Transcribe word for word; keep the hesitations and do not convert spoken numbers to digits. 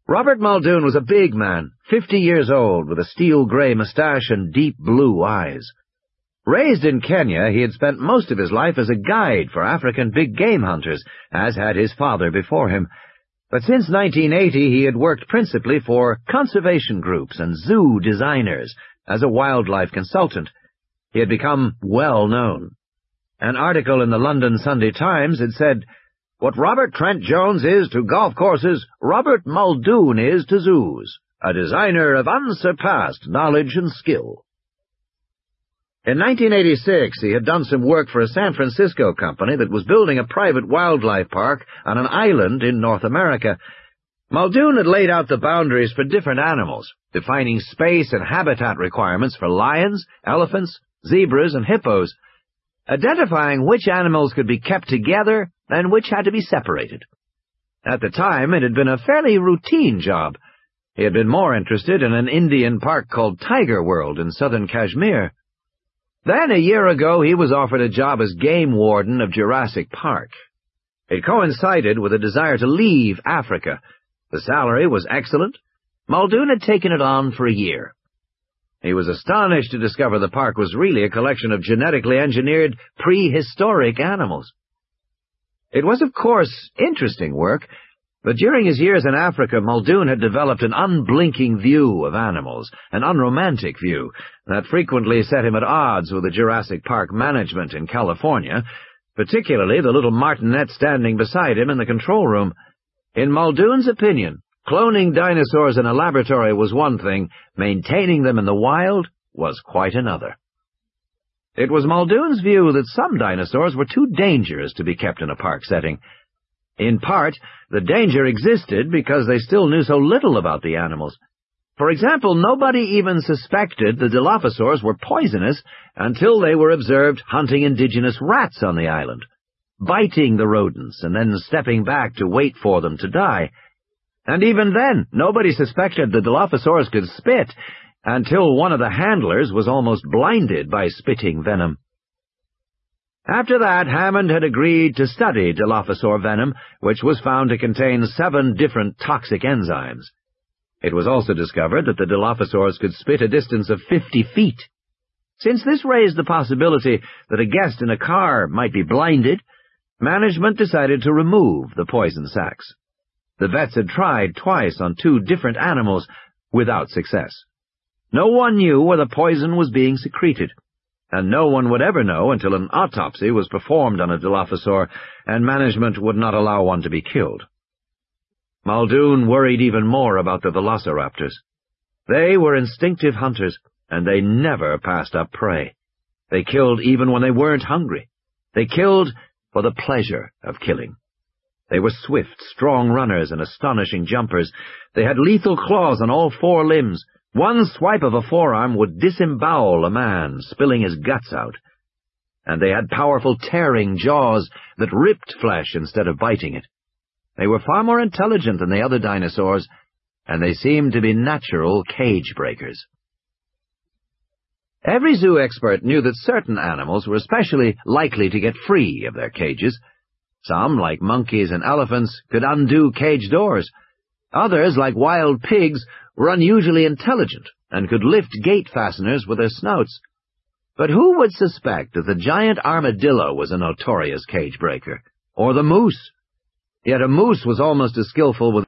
Robert Muldoon was a big man, fifty years old, with a steel-grey moustache and deep blue eyes. Raised in Kenya, he had spent most of his life as a guide for African big-game hunters, as had his father before him. But since nineteen eighty, he had worked principally for conservation groups and zoo designers as a wildlife consultant. He had become well known. An article in the London Sunday Times had said, "What Robert Trent Jones is to golf courses, Robert Muldoon is to zoos, a designer of unsurpassed knowledge and skill." In nineteen eighty-six, he had done some work for a San Francisco company that was building a private wildlife park on an island in North America. Muldoon had laid out the boundaries for different animals, defining space and habitat requirements for lions, elephants, zebras, and hippos, identifying which animals could be kept together and which had to be separated. At the time, it had been a fairly routine job. He had been more interested in an Indian park called Tiger World in southern Kashmir. Then, a year ago, he was offered a job as game warden of Jurassic Park. It coincided with a desire to leave Africa. The salary was excellent. Muldoon had taken it on for a year. He was astonished to discover the park was really a collection of genetically engineered prehistoric animals. It was, of course, interesting work, but during his years in Africa, Muldoon had developed an unblinking view of animals, an unromantic view, that frequently set him at odds with the Jurassic Park management in California, particularly the little martinet standing beside him in the control room. In Muldoon's opinion, cloning dinosaurs in a laboratory was one thing, maintaining them in the wild was quite another. It was Muldoon's view that some dinosaurs were too dangerous to be kept in a park setting. In part, the danger existed because they still knew so little about the animals. For example, nobody even suspected the Dilophosaurs were poisonous until they were observed hunting indigenous rats on the island, biting the rodents and then stepping back to wait for them to die. And even then, nobody suspected the Dilophosaurs could spit until one of the handlers was almost blinded by spitting venom. After that, Hammond had agreed to study Dilophosaur venom, which was found to contain seven different toxic enzymes. It was also discovered that the Dilophosaurs could spit a distance of fifty feet. Since this raised the possibility that a guest in a car might be blinded, management decided to remove the poison sacs. The vets had tried twice on two different animals without success. No one knew where the poison was being secreted, and no one would ever know until an autopsy was performed on a Dilophosaur, and management would not allow one to be killed. Muldoon worried even more about the velociraptors. They were instinctive hunters, and they never passed up prey. They killed even when they weren't hungry. They killed for the pleasure of killing. They were swift, strong runners and astonishing jumpers. They had lethal claws on all four limbs. One swipe of a forearm would disembowel a man, spilling his guts out. And they had powerful tearing jaws that ripped flesh instead of biting it. They were far more intelligent than the other dinosaurs, and they seemed to be natural cage breakers. Every zoo expert knew that certain animals were especially likely to get free of their cages. Some, like monkeys and elephants, could undo cage doors. Others, like wild pigs, were unusually intelligent and could lift gate fasteners with their snouts. But who would suspect that the giant armadillo was a notorious cage breaker, or the moose? Yet a moose was almost as skillful with